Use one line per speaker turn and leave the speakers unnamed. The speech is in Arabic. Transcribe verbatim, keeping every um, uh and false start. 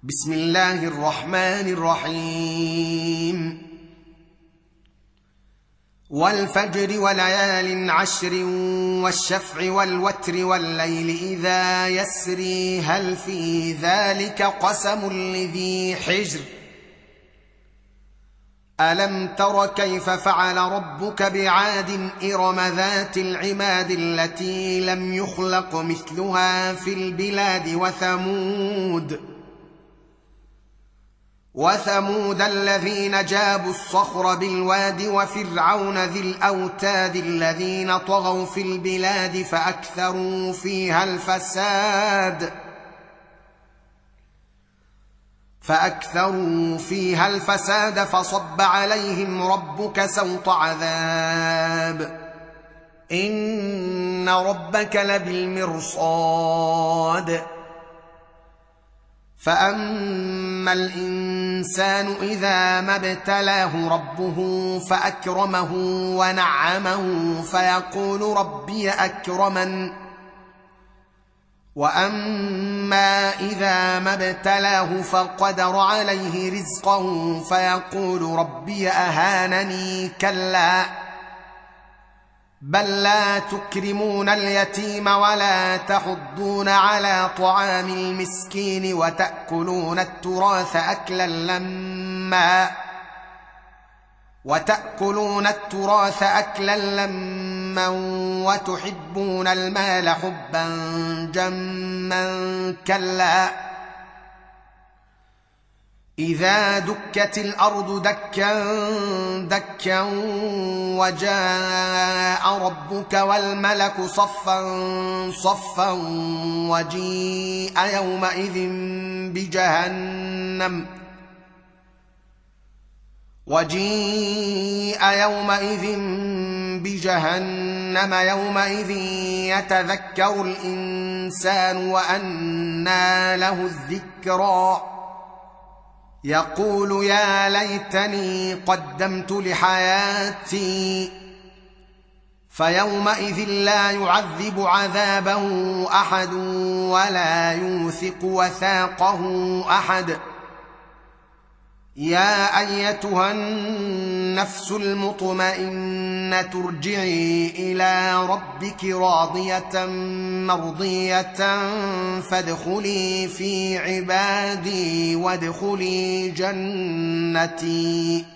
بسم الله الرحمن الرحيم والفجر وليال عشر والشفع والوتر والليل إذا يسري هل في ذلك قسم لذي حجر ألم تر كيف فعل ربك بعاد إرم ذات العماد التي لم يخلق مثلها في البلاد وثمود وثمود الذين جابوا الصخر بالواد وفرعون ذي الأوتاد الذين طغوا في البلاد فأكثروا فيها الفساد فأكثروا فيها الفساد فصب عليهم ربك سوط عذاب إن ربك لبالمرصاد فأما الإنسان إذا ما ابتلاه ربه فأكرمه ونعمه فيقول ربي أكرمن وأما إذا ما ابتلاه فقدر عليه رزقه فيقول ربي أهانني كلا بل لا تكرمون اليتيم ولا تحضون على طعام المسكين وتأكلون التراث أكلا لما وتأكلون التراث أكلا لما وتحبون المال حبا جما كلا إذا دكت الأرض دكا دكا وجاء ربك والملك صفا صفا وجيء يومئذ بجهنم وجيء يومئذ بجهنم يومئذ يتذكر الإنسان وأنى له الذكرى يقول يا ليتني قدمت لحياتي فيومئذ لا يعذب عذابه أحد ولا يوثق وثاقه أحد يا أيتها النفس المطمئنة ارجعي إلى ربك راضية مرضية فادخلي في عبادي وادخلي جنتي